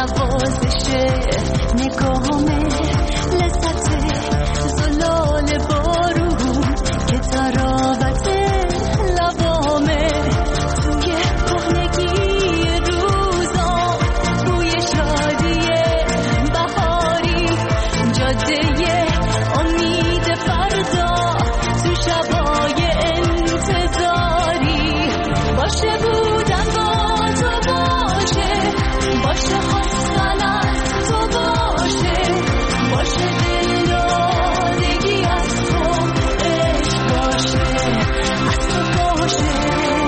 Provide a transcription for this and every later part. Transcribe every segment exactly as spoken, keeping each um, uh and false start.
نوازش نگاهمه، لذت زلال بارون که تراوت لبامه، توی کهنگی روزا بوی شادی بهاری، جاده امید فردا تو شبای انتظاری، باشه بودن با تو باشه، باشه خواستن از تو باشه، باشه دلدادگی از تو، عشق باشه از تو باشه،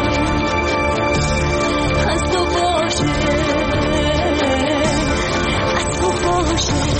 از تو باشه، از تو باشه.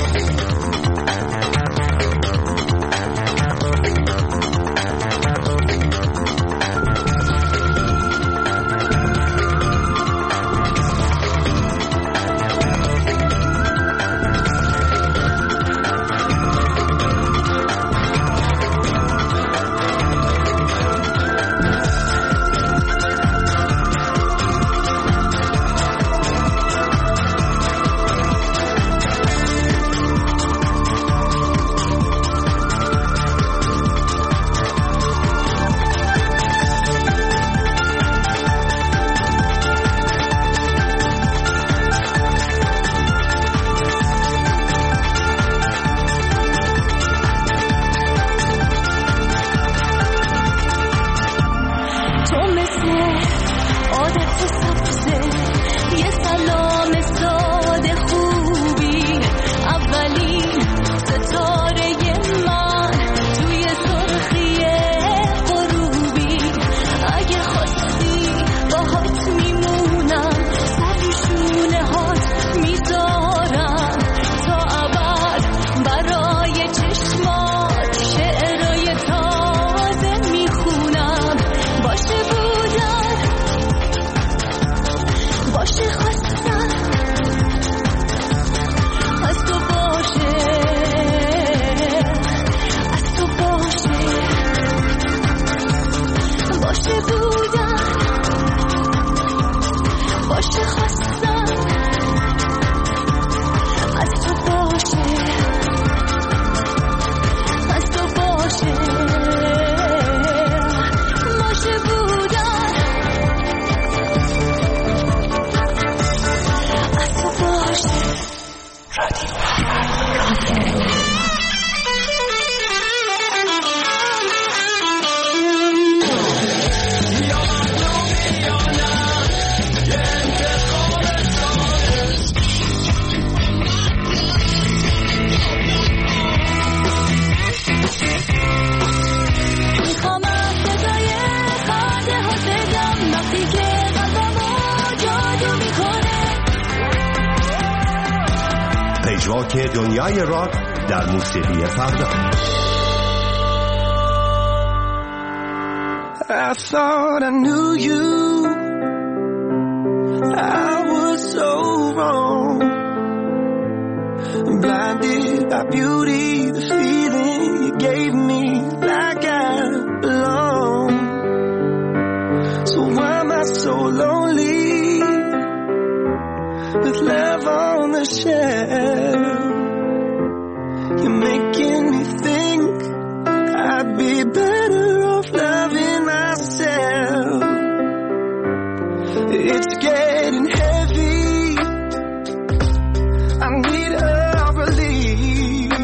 پژواک دنیای راک در موسیقی فردا. I thought I knew you, I was so wrong, blinded by beauty, the feeling you gave me like I belong. So why am I so lonely, with love on the shelf? You're making me think I'd be better off loving myself. It's getting heavy, I need a relief.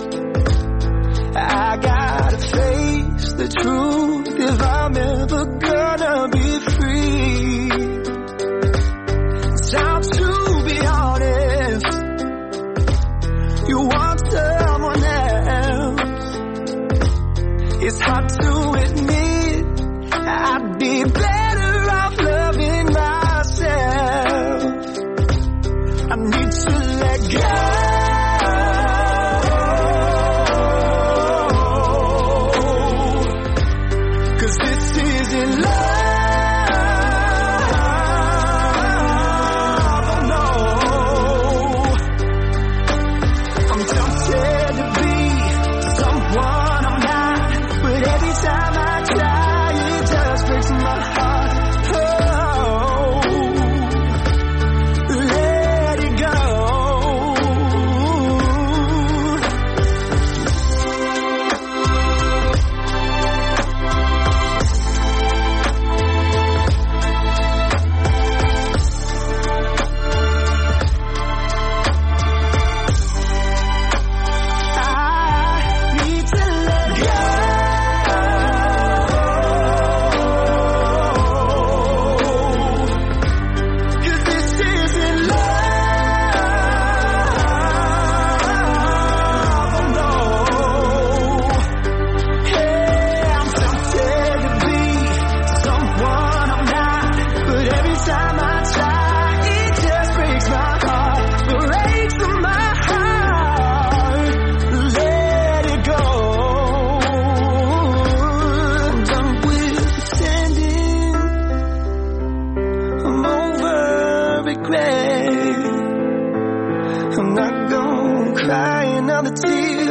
I gotta face the truth if I'm ever gonna be free. It's time to be honest, you want someone else. It's hard to admit I'd be better off loving myself. I need to let go, 'cause this isn't love. Oh no, I'm tempted to be someone I'm not, but every time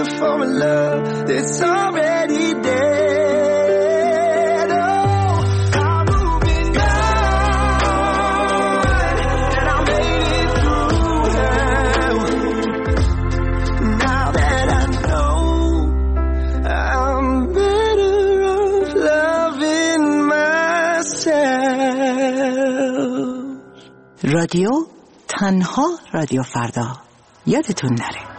for a love that's already dead. Oh, I'm moving on, and I made it through hell. Now that I know I'm better off loving myself. رادیو تنها رادیو فردا، یادتون نره.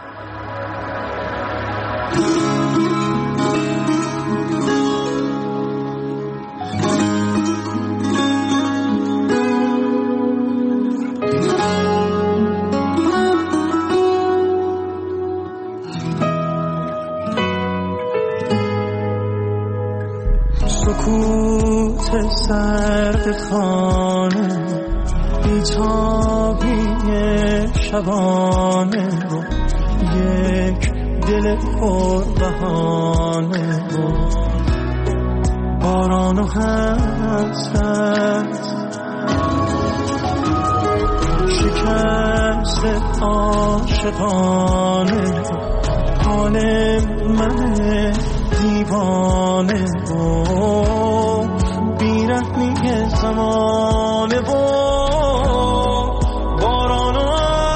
سکوت سرد خانه، بی‌تابی شبانه و یک دل پر بهانه و باران و حسرت، شکست عاشقانه حال من دیوانه و بی‌رحمی زمانه و باران و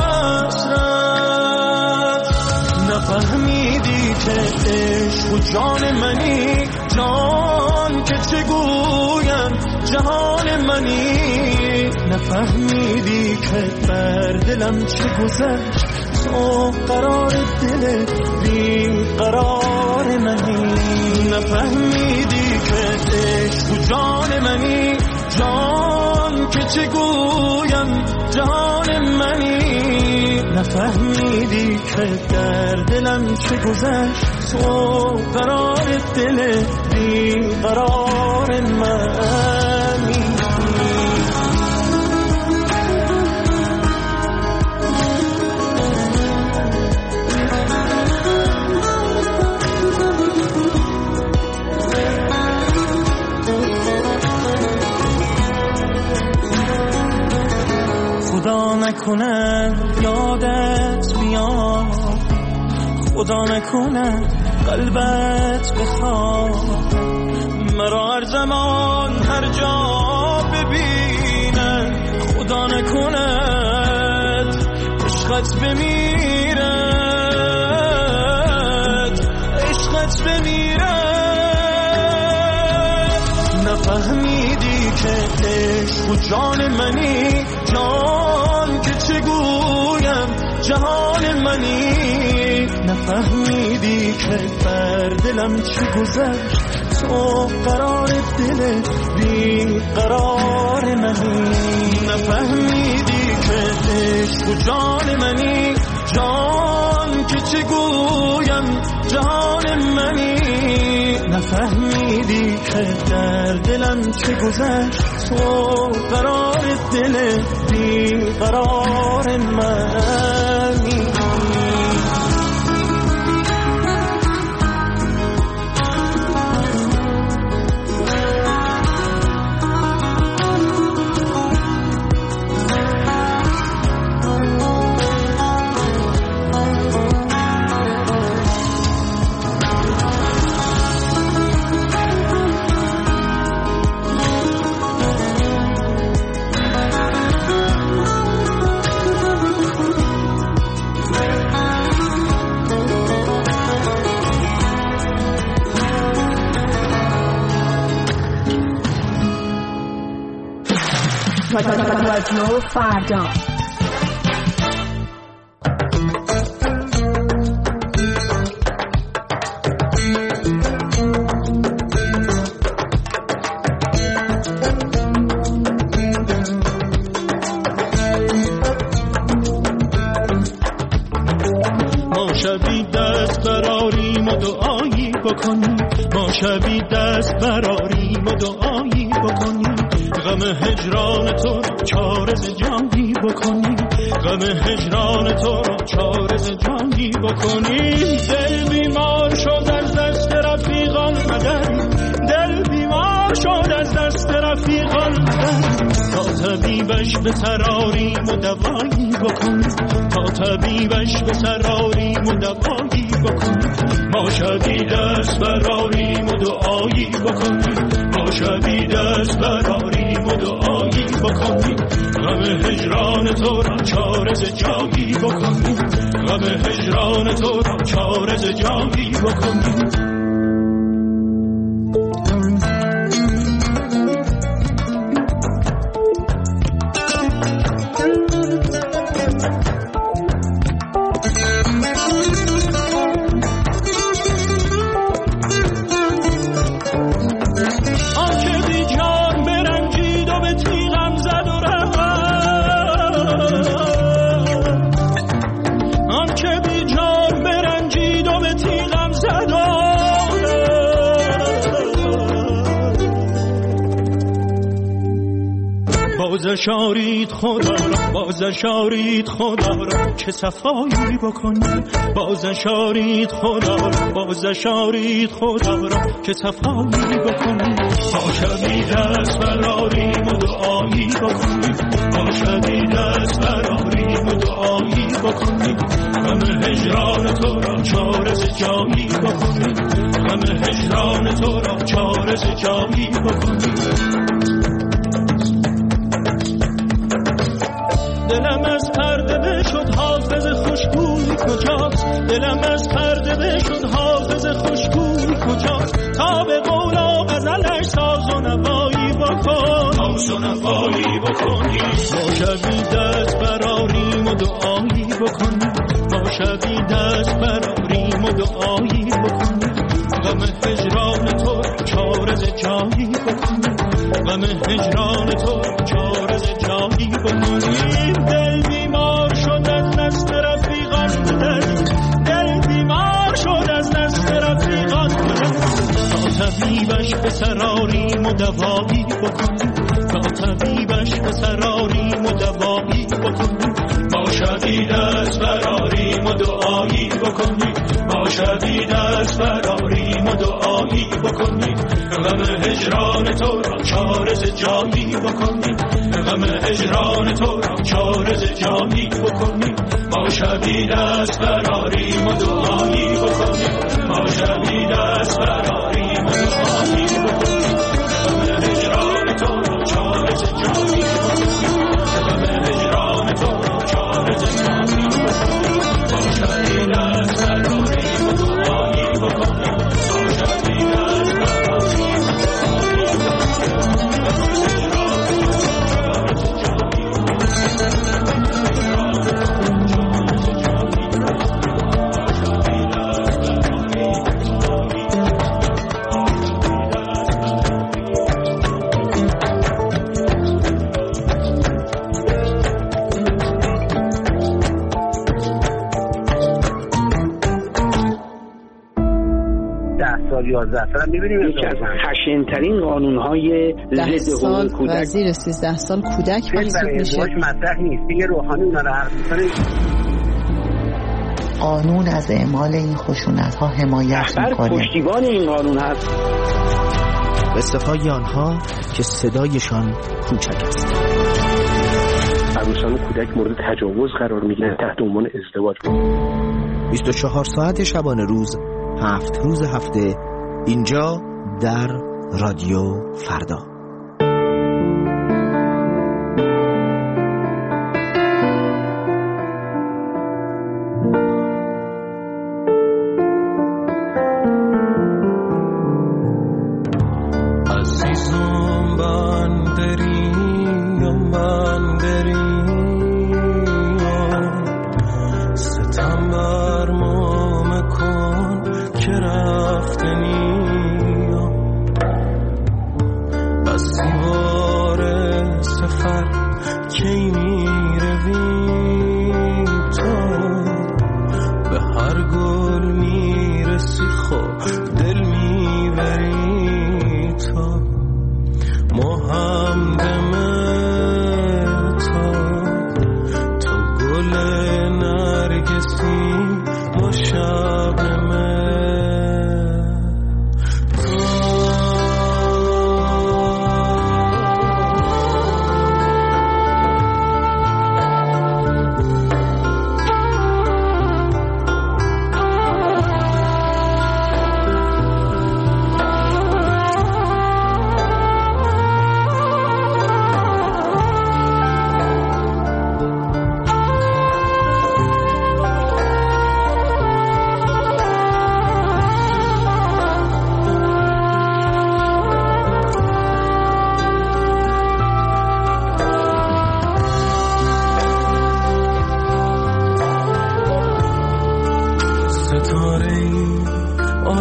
حسرت. نفهمیدی که عشق و جان منی، جان که چگویم جهان منی. نفهمیدی که بر دلم چه گذشت، تو قرار دل بی قرار منی. نفهمیدی که عشق و جان منی، جان که چگویم جهان منی. نفهمیدی که در دلم چه گذشت، تو قرار دل بی قرار منی. خدا نکنه یادت بیاد، خدا نکنه قلبت بخواد، مرا هر زمان هر جا ببینه. خدا نکنه عشقت بمیره، عشقت بمیره. نفهمیدی که عشق و جان منی، جان که چگویم جهان منی. نفهمیدی که بر دلم چه گذشت، تو قرار دل بی قرار منی. نفهمیدی که عشق و جان منی، جان که چگویم جهان منی. نفهمیدی که در دلم چه گذشت، تو قرار دل بی قرار منی. رادیو فردا. ما شبی دست براریم و دعایی بکنیم، ما شبی دست براریم و دعایی بکنیم. غم هجران تو را چارز جانی بکنیم، غم هجران تو را چارز جانی بکنیم. دل بیمار شد از دست رفیقان مدر، دل بیمار شد از دست رفیقان مدر. تا طبیبش به سراریم و دوایی بکنیم، تا طبیبش به سراریم و دوایی بکنیم، ما شبی دست براریم و دعایی بکنیم، ما شبی دست براریم و دعایی بکنیم، غم هجران تو را چاره ز جایی بکنیم، غم هجران تو را چاره ز جایی بکنیم. بازشارید خدا را، بازشارید خدا را که صفایی بکنیم، بازشارید خدا را، بازشارید خدا را که صفایی بکنیم، ما شبی دست براریم و دعایی بکنیم، ما شبی دست براریم و دعایی بکنیم، غم هجران تو را چاره ز جایی بکنیم، غم هجران تو را چاره ز جایی بکنیم. دلم از پرده بشد حافظ خوشبوی کجاست، دلم از پرده بشد حافظ خوشبوی کجاست، تا به قول و غزلش ساز و نوایی بکن، ساز و نوایی بکنی، ما شبی دست براریم و دعایی بکنیم، ما شبی دست براریم و دعایی بکنیم، غم هجران تو چاره ز جایی بکنیم، غم هجران تو چاره ز جایی بکنیم. دل بیمار شد از نسل رفیقان دل، دل بیمار شد از نسل رفیقان دل، تا طبیبش به سراریم و دوایی بکنیم، تا طبیبش به سراریم و دوایی بکنیم، ما شبی دست براریم و دعایی بکنیم، ما شبی دست براریم و دعایی بکنیم، غم هجران تو را چاره ز جایی بکنیم، غم هجران تو را چاره ز جایی بکنیم، ما شبی دست براریم و دعایی بکنیم، ما شبی دست براریم و دعایی بکنیم، غم هجران تو را چاره ز جایی بکنیم، غم هجران تو را چاره ز جایی بکنیم، ما شبی دست براریم و دعایی بکنیم، ما شبی دست براریم و یازده سال می‌بینیم یکی از خشن‌ترین قانون‌های ضد حقوق کودک و زیر سیزده سال کودک محسوب میشه. مطرح نیست دیگه، روحانی اونا رو حرف می‌زنه. قانون از اعمال این خشونت‌ها حمایت می‌کنه. پشتیبان این قانون هست. قصه‌های آنها که صدایشان کوچک است. عروسان و کودک مورد تجاوز قرار می‌گیرن تحت عنوان ازدواج. بیست و چهار ساعت شبانه روز، هفت روز هفته، اینجا در رادیو فردا. عزیزم بندری یا بندری ستم بر ما مکن که رفتنی از دیوار سفر کی میروی تو به هر گل میرسی خود دل میبری تو محمدم تو تو گل نرگسی ما شبنمه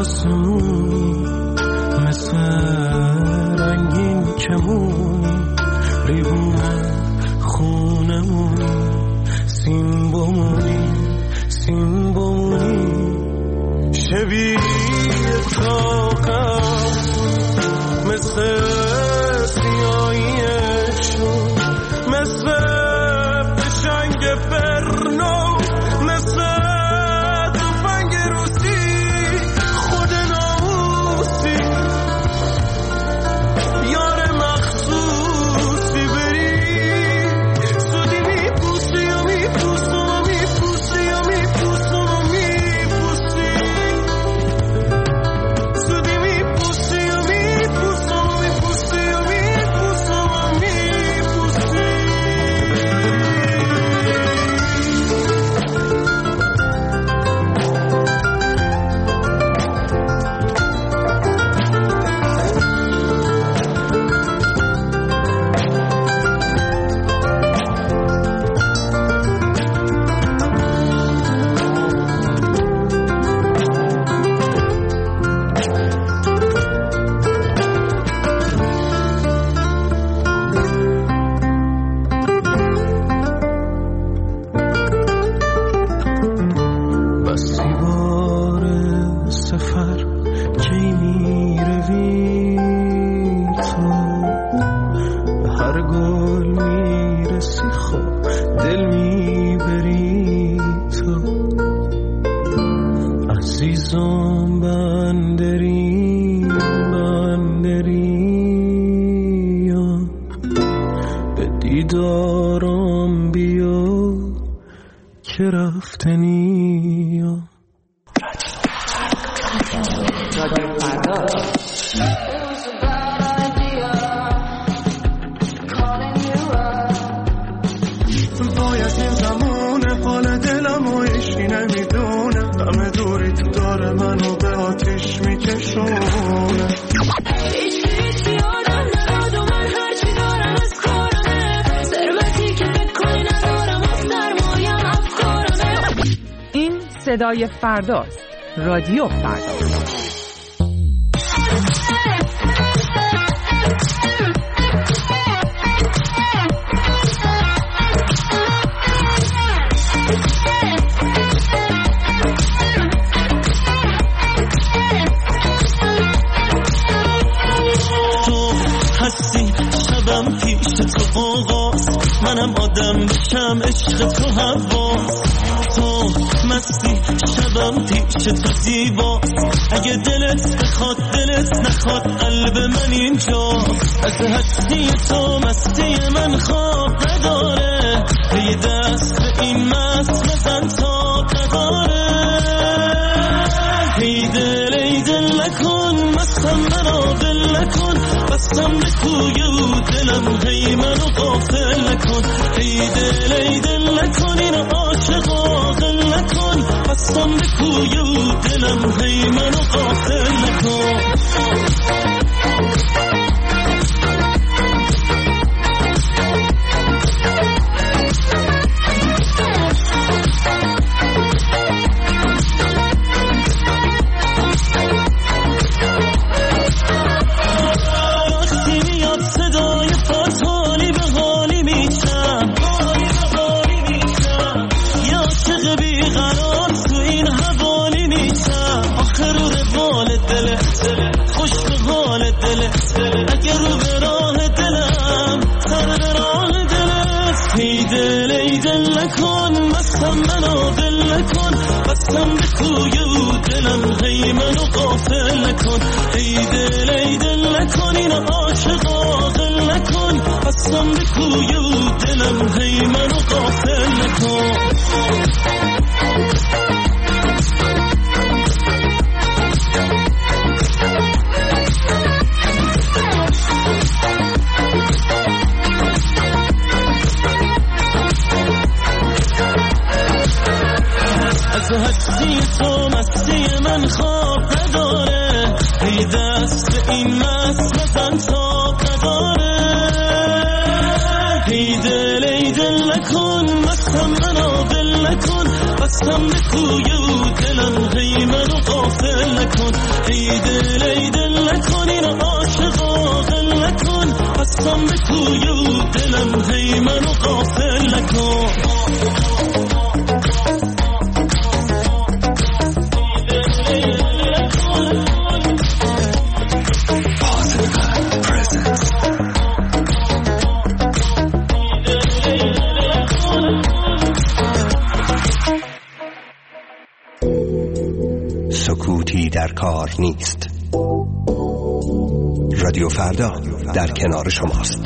آسمونی مثل رنگین کمونی ریبون خونمونی سیم بمونی سیم بمونی شبیه تاقم مثل سیاهیشون مثل پشنگ برنو مثل تفنگ روسی خود ناموسی یار مخصوصی بری سودی میپوسی و میپوسم و میپوسی و میپوسم و میپوسی سودی میپوسی و میپوسم و میپوسی و میپوسم و میپوسی بسی بار سفر کی میروی تو به هر گل میرسی خب دل میبری تو عزیزم بندری بندری به دیدارم بیا که رفتنی باید این زمونه حال دلم و ایشی نمیدونه همه دوری تو داره منو به آتیش میکشونه هیچ هیچ یادم نبود و من هرچی دارم از کارمه ثروتی که فکر کنی ندارم از سرمایم افکارمه. این صدای فرداست. رادیو فردا. هستی شبم پیش تو آغاز منم آدم بشم عشق تو حواس تو مستی شبم پیش تو زیباست اگه دلت بخواد دلت نخواد قلب من اینجا از هستی تو مستی من خواب نداره یه دست به این مست بزن تا نداره ای دل ای دل نکن مستم منو دل نکن بستم به کوی و دلم هی منو غافل نکن ای دل ای دل نکن این عاشقا دل نکن بستم به کوی و دلم هی منو غافل نکن اگر رو به راه دلم سر به راه دلت ای دل ای دل نکن مستم منو دل نکن بستم به کوی و دلم هی منو غافل نکن ای دل ای دل نکن این عاشقا دل نکن بستم به کوی و دلم هی منو غافل نکن از هستی تو مستی من خواب نداره ای دست به این مست بزن تا نداره ای دل ای دل نکن مستم منو دل نکن بستم به کوی و دلم هی منو غافل نکن ای دل ای دل نکن این عاشقا غل نکن هستم به کوی او دلم هی منو غافل نکن سکوتی در کار نیست. رادیو فردا در کنار شماست.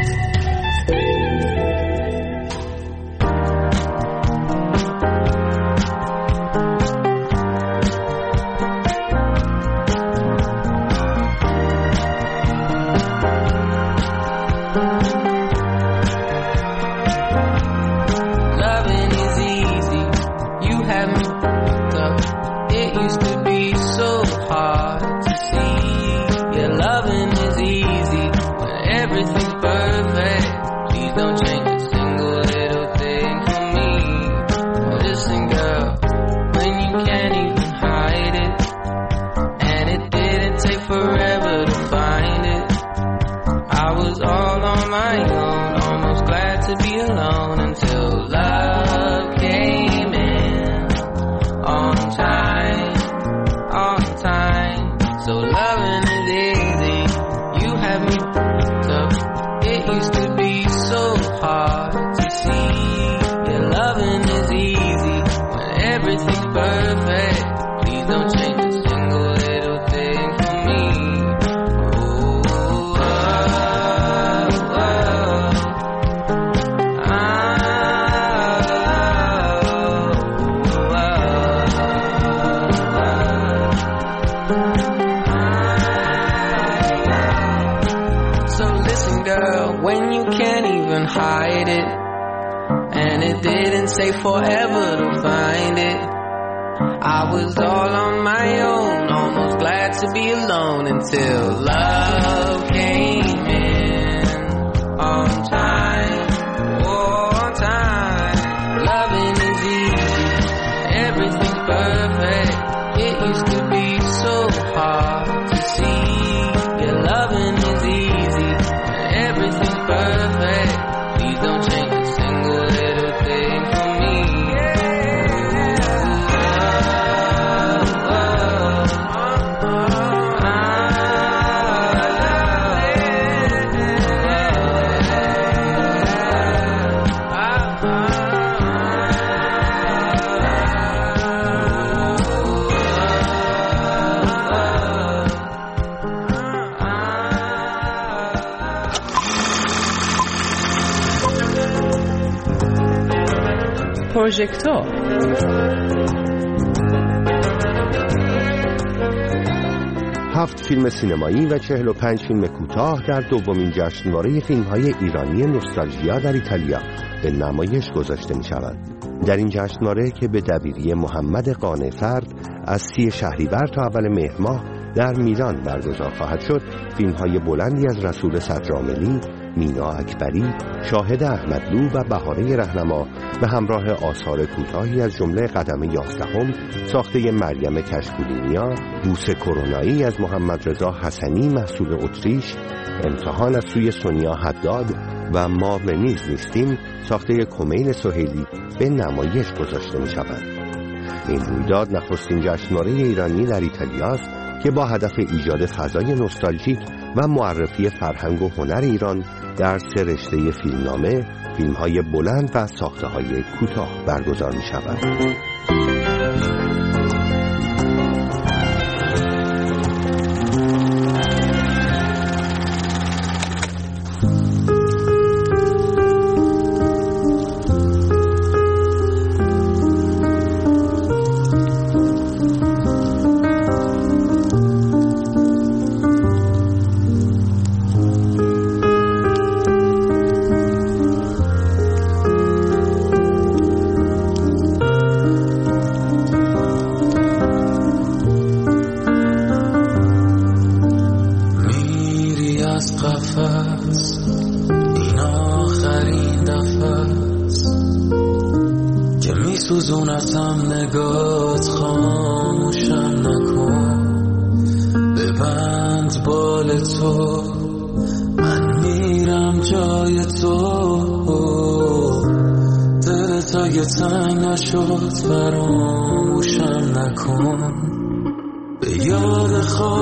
Forever to find it. I was all on my own, almost glad to be alone until love came in on time, oh, on time. Loving is easy, everything's perfect. It used to be so hard to see. Yeah, loving is easy, everything's perfect. Please don't change a single little thing for me. پروژکتور هفت فیلم سینمایی و چهل و پنج فیلم کوتاه در دومین جشنواره فیلم‌های ایرانی نوستالژیا در ایتالیا به نمایش گذاشته می‌شود. در این جشنواره که به دبیری محمد قانع فرد از سی شهریور تا اول مهر ماه در میلان برگزار خواهد شد، فیلم‌های بلندی از رسول صدرعاملی، مینا اکبری، شاهد احمدلو و بهاره رهنما به همراه آثار کوتاهی از جمله قدم یازدهم ساخته مریم کشکولینیا، بوسه کرونایی از محمد رضا حسنی محصول اتریش، امتحان از سوی سونیا حداد و ما به نیز نیستیم ساخته کمیل سهیلی به نمایش گذاشته می شود. این رویداد نخستین جشنواره ایرانی در ایتالیا است که با هدف ایجاد فضای نوستالژیک و معرفی فرهنگ و هنر ایران در سه رشته فیلمنامه، فیلم‌های بلند و ساخته‌های کوتاه برگزار می‌شود. سوزونتم نگات خاموشم نکن ببند بال تو، من میرم جای تو. دلت اگه تنگ نشد فراموشم نکن، به یاد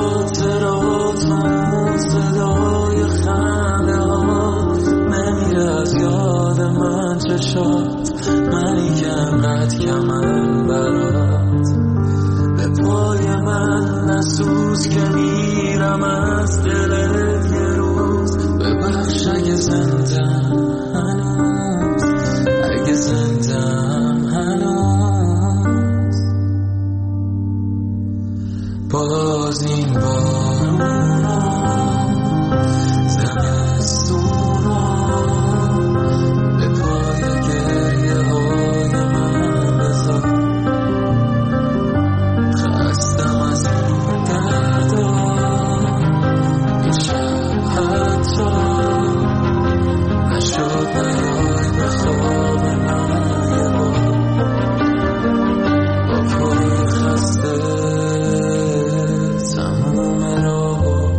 خاطراتم صدای خنده ها نمیره از یاد من چشات، منی که انقدر کمم برات. به پای من نسوز که میرم از دلت یه روز، ببخش اگه زندم هنوز، اگه زندم هنوز. باز این بارونا زمستونا به پای گریه های من بذار. خستم از این دردا این شب حتی نشد نیای به خواب من یه بار. با پای خسته تموم راه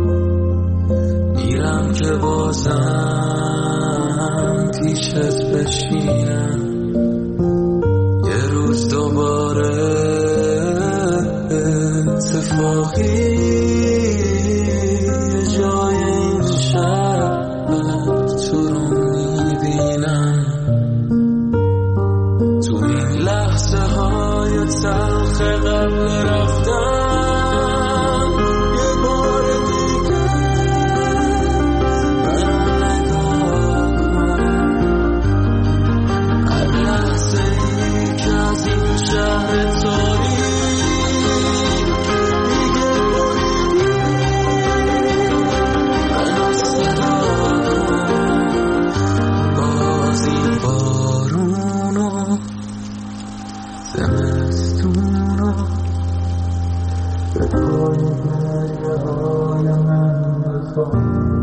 میرم که بازم پیشت بشینم، یه روز دوباره اتفاقی جای این شب تو رو میبینم. تو این لحظه های تلخ قبل رفتن یه بار دیگه برام نگاه کن. هر لحظه ای که از این شهر تاریک دیگه بریدی منو صدا کن. باز این بارونو زمستونو به پای گریه های من بخواه.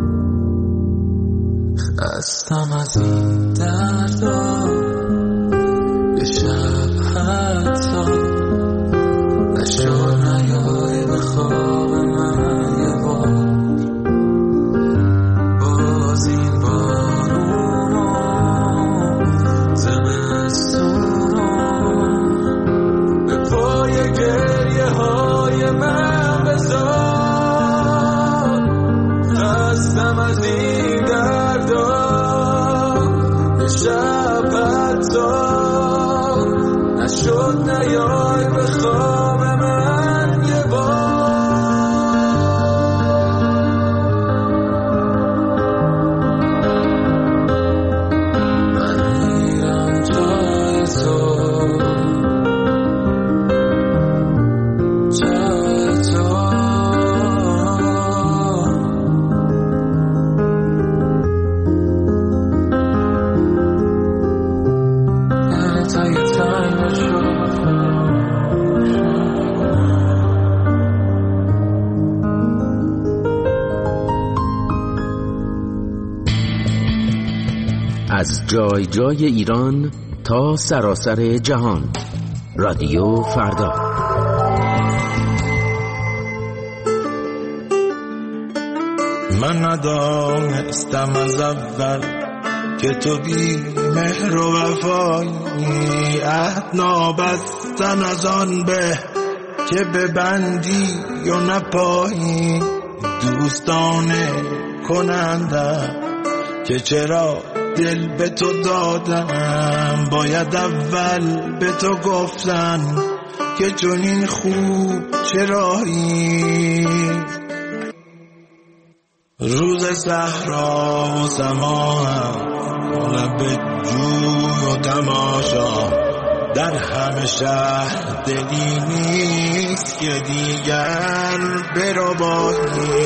خستم از این دردا یه شب حتی نشد نیای به خواب من یه بار. باز این بارونو زمستونو به پای گریه های من بذار. خستم از این دردا یه شب حتی نشد نیای به خواب من یه بار. من میرم جای تو، جای تو. دلت اگه تنگ نشد از جای جای ایران تا سراسر جهان، رادیو فردا. من ندانستم از اول که تو بی مهر و وفایی، عهد نابستن از آن به که ببندی و نپایی. دوستانه کننده که چرا دل به تو دادم، باید اول به تو گفتن که چنین خوب چرایی. روز صحرا و سماهم لب جوی و تماشا، در همه شهر دلی نیست که دیگر بربایی.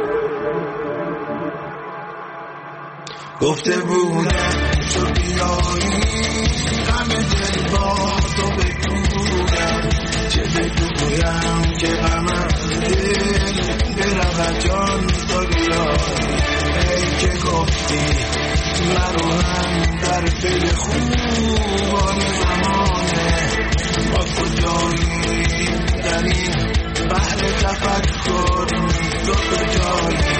گفته بودم تو بیایی همه دل با تو بگویم، چه بگویم که غمم دل برود جان تو بیایی. ای که گفتی مرو هم در پی خوبان زمانه، با کجایی در این بحر تفکر بارون تو کجایی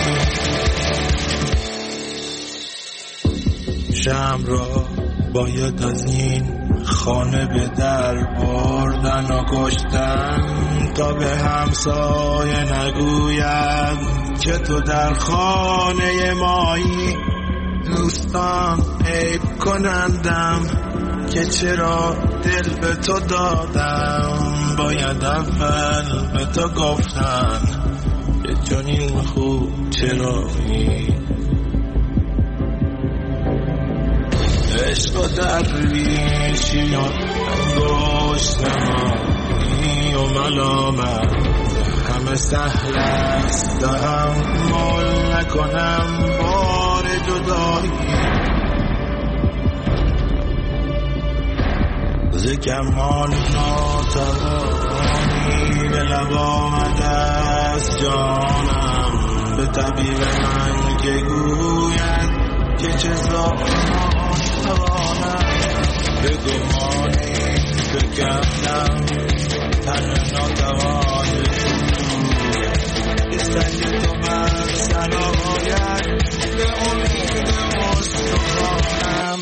شم را باید از این خانه به در بردن و کشتن تا به همسایه نگوید که تو در خانه مایی دوستان عیب کنندم که چرا دل به تو دادم باید اول به تو گفتن که چنین خوب چرایی عشق و درویشی و انگشتمانی و ملامت همه سهل است تحمل نکنم بار جدایی ز کمان ناتوانی به لب آمده است جانم به طبیب من که گوید که چه زانم به گمانی بگردم تن ناتوانی که سنگ تو بر سر آید به امید استخوانم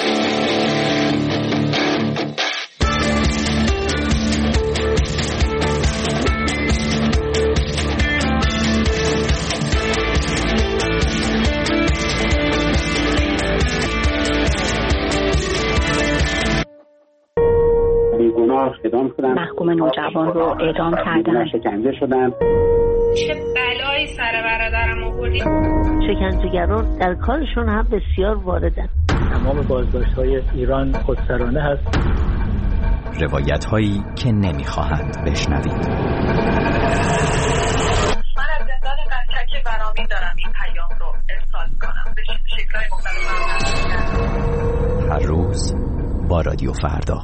محکوم نوجوان رو اعدام کردن شکنجه شدن چه بلایی سر برادرم آوردی شکنجهگران در کارشون هم بسیار واردن تمام بازداشت‌های ایران خودسرانه هست روایت هایی که نمیخواهند بشنوید من از زندان قزچک برامین دارم این پیام رو ارسال کنم به شکل‌های مختلف هر روز با رادیو فردا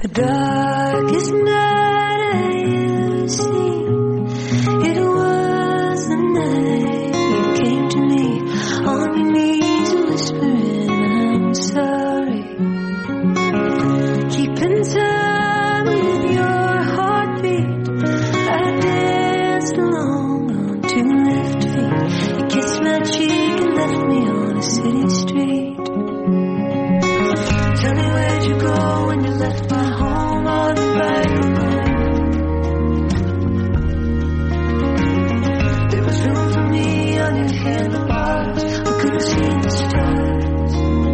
The darkest night I ever seen. It was the night you came to me on your knees whispering I'm sorry. Keeping time with your heartbeat, I danced along on two left feet. You kissed my cheek and left me on a city street. Tell me where'd you go when you left my home on the right road? There was room for me on your handlebars. I couldn't see the stars.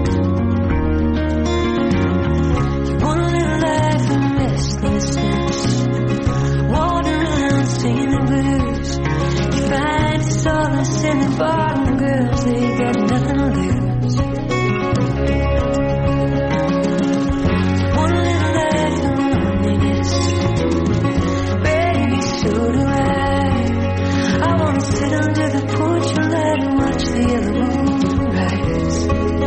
You want a little life and restlessness, wandering around singing the blues. You find solace in the bottom girls, they got nothing to lose. Sit under the porch and let him watch the yellow moon rise.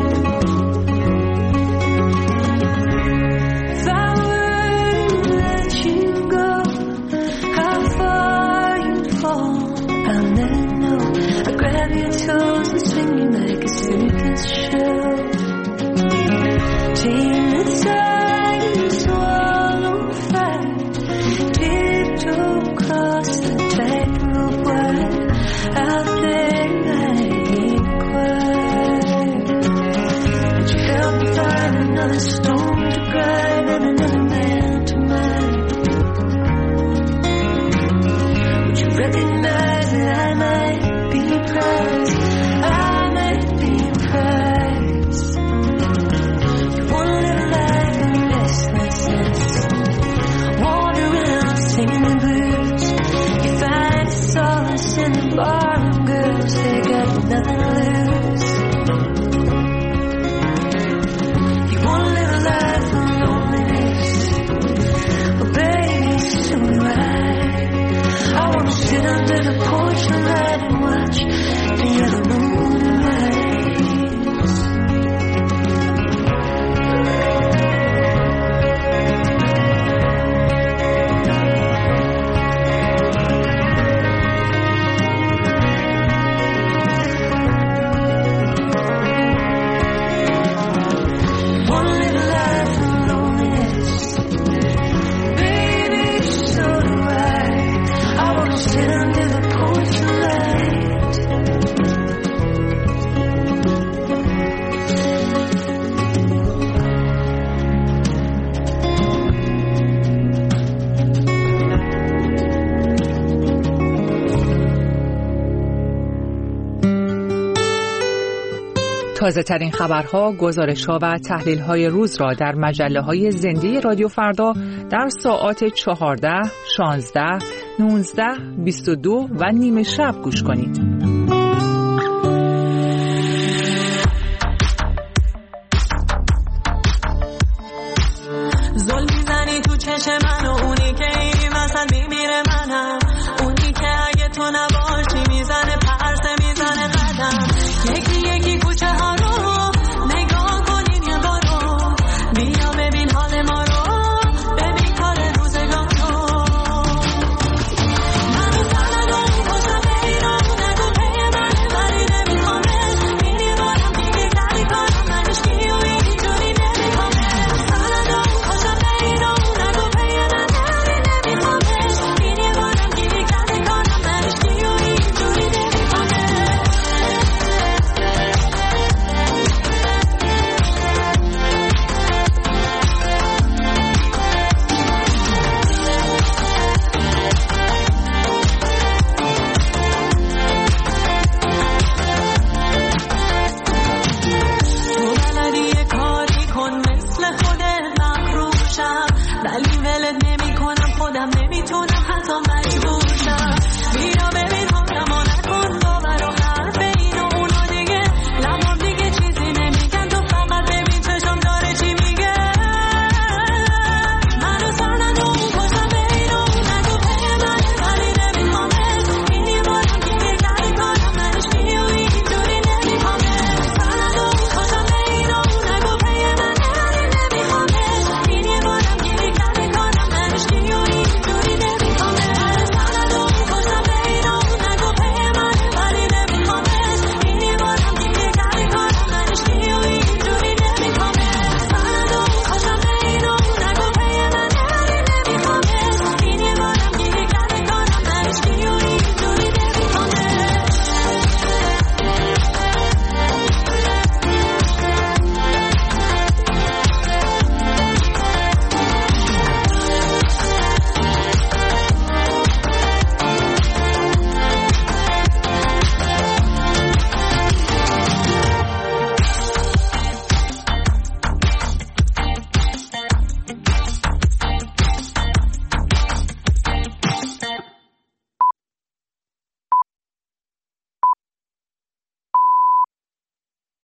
If I were to let you go, how far you'd fall, I'll never know. I'd grab your toes and swing you like a circus show. Chain the tide and swallow fire, tiptoe across the tightrope wire. Out there I ain't quiet. Would you help me find another storm to grind and another man to mind? Would you recognize that I might be a prize? I might be a prize. You wanna live a life of restlessness, wander around singing the blues. You find solace in the bottom girls, they got nothing to lose. You wanna live a life of loneliness, well baby, so do I. I wanna sit under the porch and light and watch the yellow moon rise. تازه ترین خبرها، گزارش‌ها و تحلیل‌های روز را در مجله‌های زنده رادیو فردا در ساعات چهارده، شانزده، نوزده، بیست و دو و نیمه شب گوش کنید.